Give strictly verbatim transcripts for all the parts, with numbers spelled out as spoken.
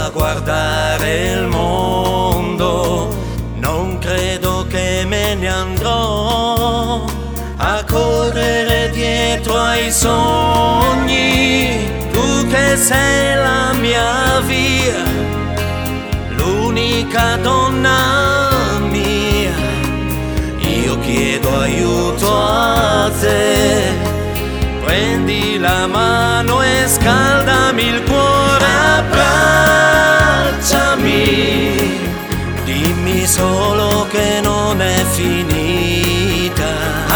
a guardare il mondo, non credo che me ne andrò a correre dietro ai sogni. Tu che sei la mia via, l'unica donna mia, io chiedo aiuto a te. Prendi la mano e scaldami il cuore, abbracciami, dimmi solo che non è finita.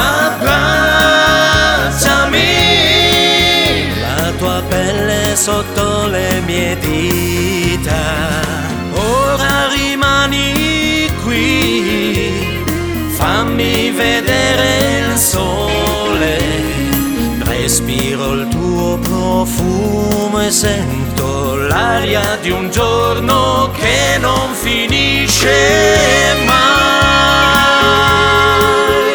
Abbracciami, la tua pelle sotto le mie dita. Ora rimani qui, fammi vedere il sole. Respiro il tuo profumo e sento l'aria di un giorno che non finisce mai.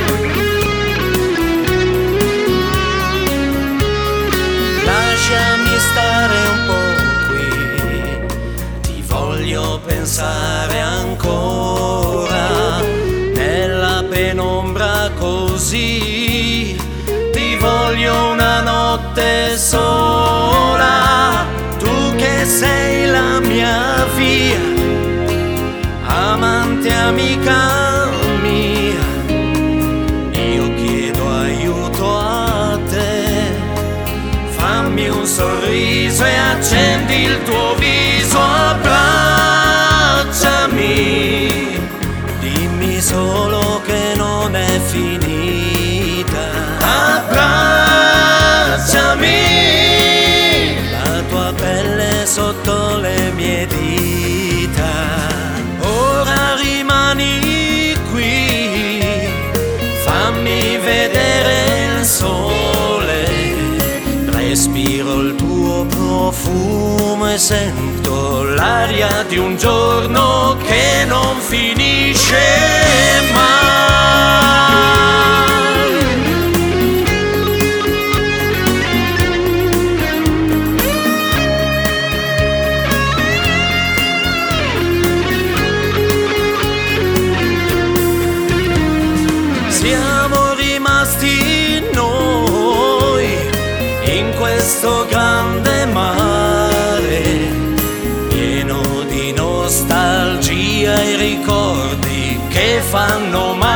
Lasciami stare un po' qui, ti voglio pensare ancora, nella penombra così. Voglio una notte sola, tu che sei la mia via, amante amica mia, io chiedo aiuto a te. Fammi un sorriso e accendi il tuo viso, abbracciami, dimmi solo che non è finita. Abbracciami, la tua pelle sotto le mie dita. Ora rimani qui, fammi vedere il sole. Respiro il tuo profumo e sento l'aria di un giorno che non finisce mai. Siamo rimasti noi in questo grande mare, pieno di nostalgia e ricordi che fanno male.